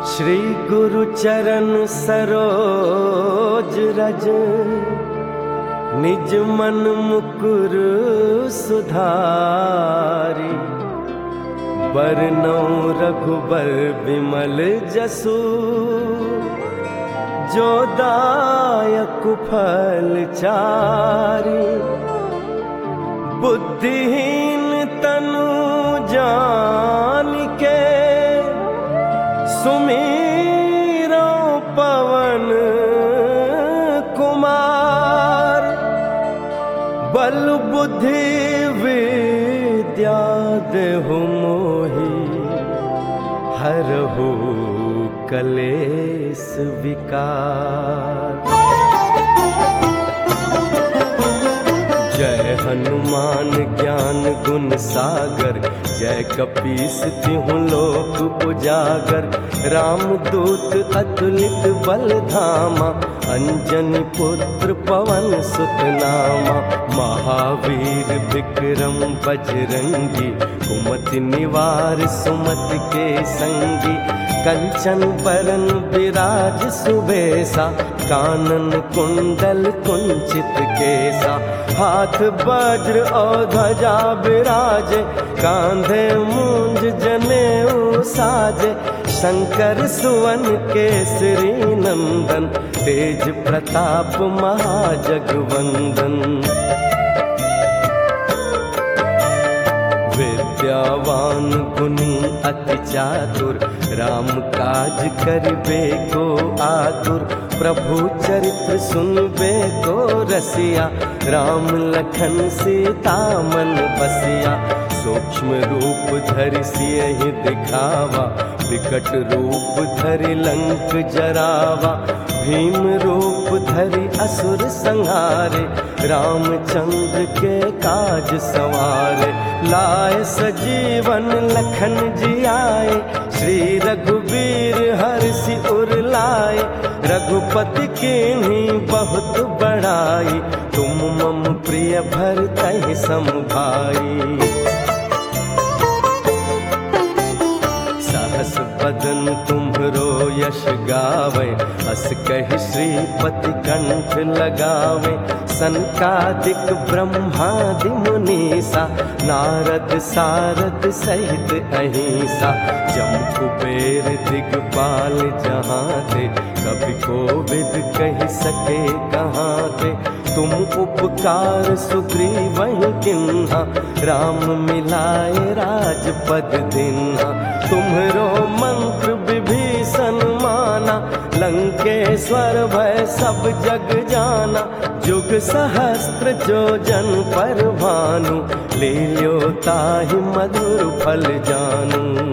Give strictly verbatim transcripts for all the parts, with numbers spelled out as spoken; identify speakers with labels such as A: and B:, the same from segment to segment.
A: श्री गुरु चरण सरोज रज, निज मन मुकुर सुधारी। बरनौ रघुबर विमल जसु, जो दायक फल चारि। बुद्धिहीन तनु जानिके, सुमीरो पवन कुमार। बल बुद्धि विद्या देहु मोहि, हरहु कलेस विकार। जय हनुमान ज्ञान गुण सागर, जय कपीस तिहुँ लोक उजागर। राम दूत अतुलित बल धामा, अंजनी पुत्र पवन सुत नामा। महावीर विक्रम बजरंगी, कुमति निवार सुमति के संगी। कंचन बरन विराज सुबेसा, कानन कुंडल कुंचित केसा। हाथ वज्र और ध्वजा विराजे, कांधे मूंज जनेऊ साजे। शंकर सुवन केसरी नंदन, तेज प्रताप महाजगवंदन। विद्यावान गुणी अति चातुर, राम काज करिबे को आतुर। प्रभु चरित्र सुनबे को रसिया, राम लखन सीता मन बसिया। सूक्ष्म रूप धरि सियहि दिखावा, विकट रूप धरि लंक जरावा। भीम रूप धरि असुर संहारे, रामचंद्र के काज सवारे। लाए सजीवन लखन जियाए, श्री रघुवीर हर्षि उर लाए। रघुपति कीन्ही बहुत बड़ाई, तुम मम प्रिय भरतहि सम भाई। सहस बदन तुम्हरो यश गावे, हस कहि श्रीपति कंठ लगावे। सनकादिक ब्रह्मादि मुनीसा, नारद सारद सहित अहिंसा। जम कुबेर दिगपाल जहाँ थे, कभी कोविद कहि सके कहाँ थे। तुम उपकार सुग्रीवहि किन्हा, राम मिलाए राजपद दिन्हा। तुम्हरो मंत्र विभीषण माना, लंकेश्वर भय सब जग जाना। जुग सहस्त्र जो जन पर भानु, लील्यो ताहि मधुर फल जानू।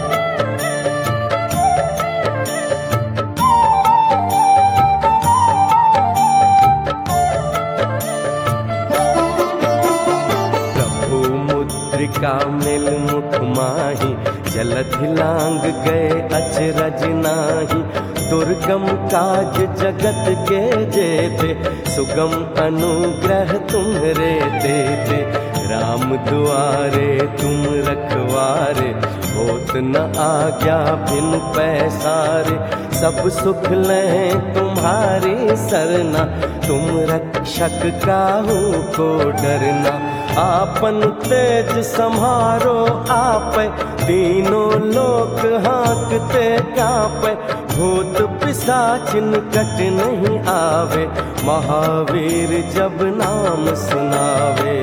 A: का मिल मुख माही, जलधि लांग गए अचरज नाही। दुर्गम काज जगत के जेते, सुगम अनुग्रह तुम्हरे देते। राम दुआरे तुम रखवारे, होत न आज्ञा बिनु पैसारे। सब सुख लें तुम्हारी सरना, तुम रक्षक काहू को डरना। आपन तेज सम्हारो आपै, तीनों लोक हाँकते काँपै। भूत पिशाच निकट नहीं आवे, महावीर जब नाम सुनावे।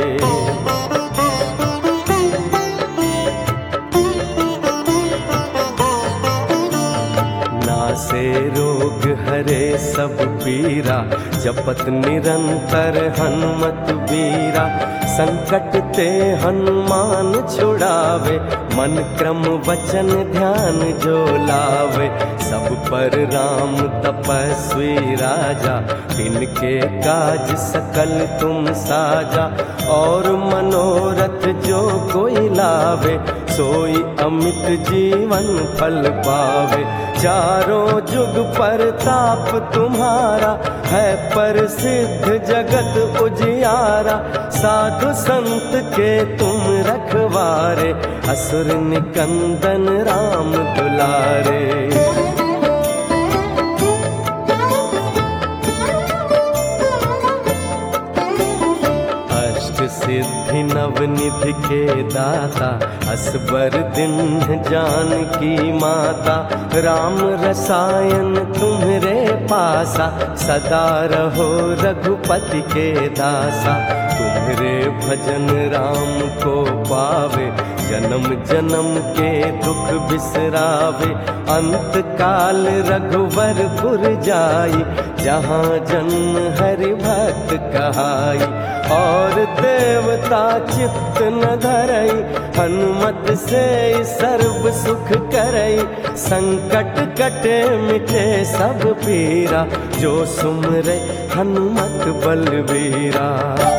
A: नासे रोग हरे सब पीरा, जपत निरंतर हनुमत बीरा। संकट ते हनुमान छुड़ावे, मन क्रम वचन ध्यान जो लावे। सब पर राम तपस्वी राजा, तिनके काज सकल तुम साजा। और मनोरथ जो कोई लावे, सोई अमित जीवन फल पावे। चारों जुग परताप तुम्हारा, है प्रसिद्ध जगत उजियारा। साधु संत के तुम रखवारे, असुर निकंदन राम दुलारे। सिद्धि नवनिधि के दाता, असबर दिन जानकी माता। राम रसायन तुम्हरे पासा, सदा रहो रघुपति के दासा। तुम्हरे भजन राम को पावे, जन्म जन्म के दुख बिसरावे। अंत काल रघुवरपुर जाई, जहाँ जन्म हरि भक्त कहाई। और देवता चित्त न धरई, हनुमत से सर्व सुख करई। संकट कटे मिटे सब पीरा, जो सुमरे हनुमत बलवीरा।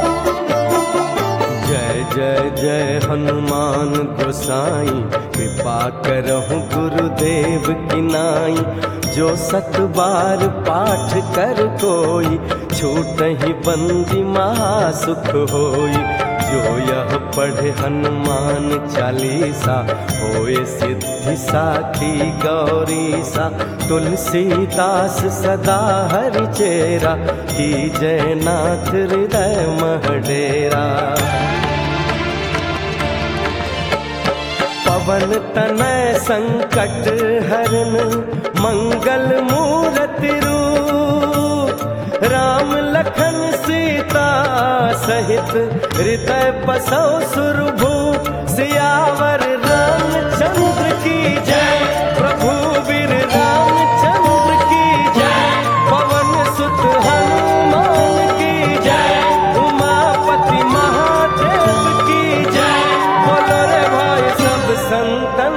A: जय जय जय हनुमान गोसाई, कृपा करहु गुरुदेव की नाई। जो सत बार पाठ कर कोई, छूटहि बंदी महासुख होई। जो यह पढ़े हनुमान चालीसा, होए सिद्धि साखी गौरीसा। तुलसीदास सदा हरि चेरा, की जय नाथ हृदय मह डेरा। पवन तनय संकट हरन, मंगल मूरति रूप। राम लखन सीता सहित, हृदय बसौ सुरभूप। सियावर रामचंद्र की जय, प्रभु वीर रामचंद्र की जय। पवन सुत हनुमान की जय, उमापति महादेव की जय। बोलो रे भाई सब संतन